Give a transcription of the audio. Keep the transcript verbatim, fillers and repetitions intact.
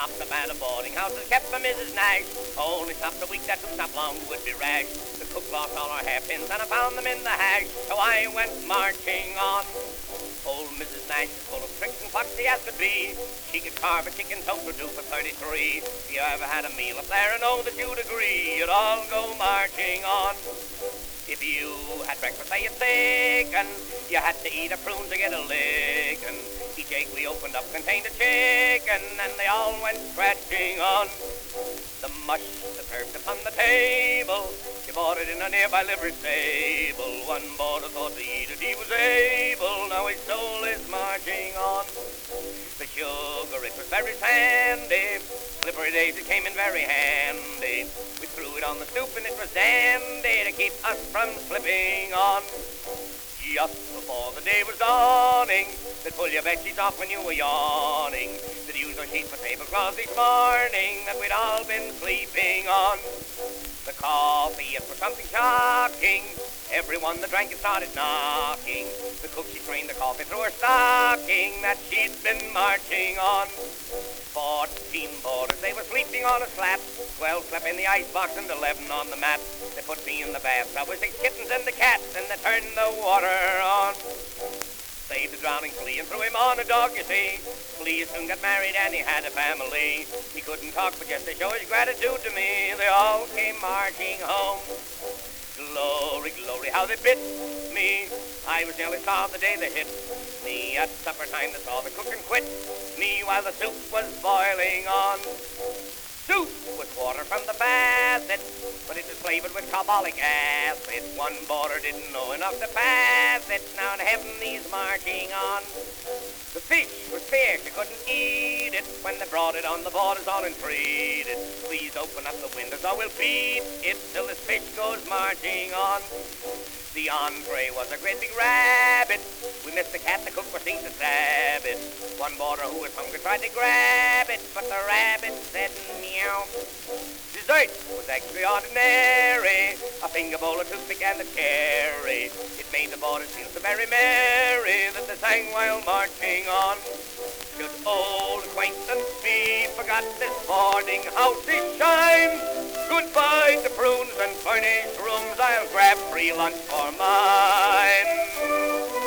stopped up at a boarding house and kept by Missus Nash. Only stopped a week, that took not long, would be rash. The cook lost all her hairpins and I found them in the hash. So I went marching on. Old Missus Nash is full of tricks and foxy as could be. She could carve a chicken toast or do for thirty-three. If you ever had a meal up there, I know that you'd agree. You'd all go marching on. If you had breakfast, say it's bacon, you had to eat a prune to get a lickin'. Each egg we opened up contained a chicken, and they all went scratching on. The mush that served upon the table, you bought it in a nearby livery stable. One boarder thought to eat it, he was able, now his soul is marching on. The sugar, it was very sandy, slippery days it came in very handy. We threw it on the stoop and it was dandy to keep us from slipping on. Just before the day was dawning, they'd pull your bedsheets off when you were yawning. They'd use our sheets for tablecloths each morning that we'd all been sleeping on. The coffee, it was something shocking. Everyone that drank it started knocking. The cook, she strained the coffee through her stocking that she'd been marching on. Fourteen boarders, they were sleeping on a slat. Twelve slept in the icebox and eleven on the mat. They put me in the bathtub with six kittens and the cat, and they turned the water on. Saved the drowning flea and threw him on a dog, you see. Flea soon got married and he had a family. He couldn't talk, but just to show his gratitude to me, they all came marching home. Glory, glory, how they bit me. I was nearly starved the day they hit me. At supper time they saw the cook and quit me while the soup was boiling on. Soup was water from the faucet, but it was flavored with carbolic acid. One boarder didn't know enough to pass it. Now to heaven he's marching on. The fish was fierce, you couldn't eat it. When they brought it on the boarders all entreated. Please open up the windows or we'll beat it till this fish goes marching on. The entree was a great big rabbit. We missed the cat, the cook was seen to stab it. One boarder who was hungry tried to grab it, but the rabbit said meow. Dessert was extraordinary, a finger bowl, a toothpick, and a cherry. It made the boarders feel so very merry that they sang while marching on. Should old acquaintance be forgot, this boarding house is shine. Goodbye to prunes and furnished rooms, I'll grab free lunch for mine.